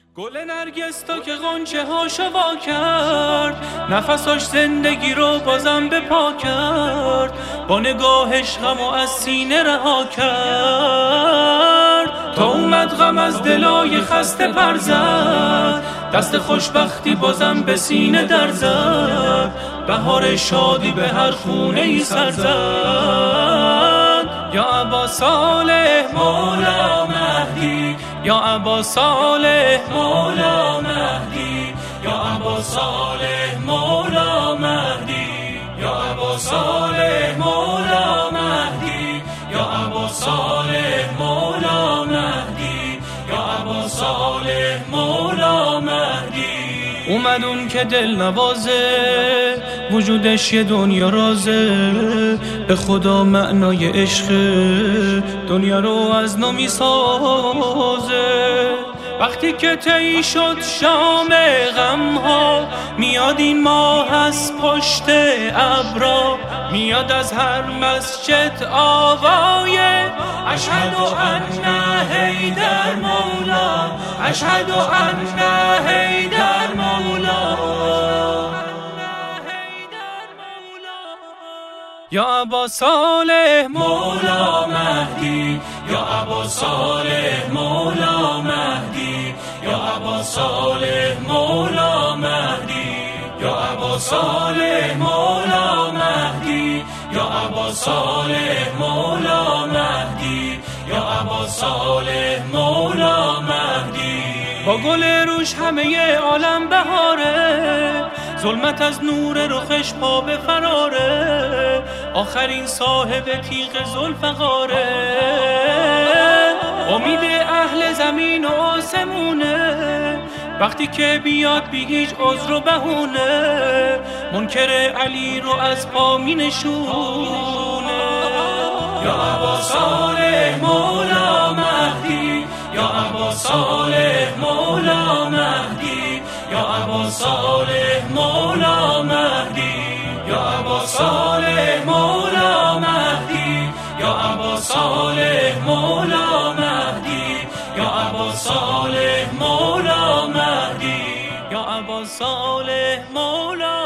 گل نرگس تا که غنچه هاشو وا کرد، نفساش زندگی رو بازم به پا کرد، با نگاهش غمو از سینه رها کرد. تا اومد غم از دلای خسته پر زد، دست خوشبختی بازم به سینه در زد، بهار شادی به هر خونه ای سر زد. یا ابا صالح مولا مهدی، یا ابا صالح مولا مهدی، یا ابا صالح مولا مهدی، یا ابا صالح مولا مهدی، یا ابا صالح مولا مهدی، یا ابا صالح مولا مهدی. اومد اون که دل نوازه، وجودش یه دنیا رازه، به خدا معنای عشق دنیا رو از نو میسازه. وقتی که طی شد شام غم ها، میاد این ماه از پشت ابرا، میاد از هر مسجد آوای اشهد ان حیدر مولا، اشهد ان حیدر مولا. یا ابا صالح مولا مهدی، یا ابا صالح مولا مهدی، یا ابا صالح مولا مهدی، یا ابا صالح مولا مهدی، یا ابا صالح مولا مهدی، یا ابا صالح مولا مهدی. با گل روش همه عالم بهاره، ظلمت از نور رخش پا به فراره، آخرین صاحب تیغ ذوالفقاره. امید اهل زمین و آسمونه، وقتی که بیاد بی هیچ عذر و بهونه، منکر علی رو از پا می نشونه. یا ابا صالح مولا مهدی، یا ابا صالح مولا مهدی، یا ابا صالح مولا مهدی، یا ابا صالح مولا مهدی، یا ابا صالح مولا مهدی، یا ابا صالح مولا مهدی، یا ابا صالح مولا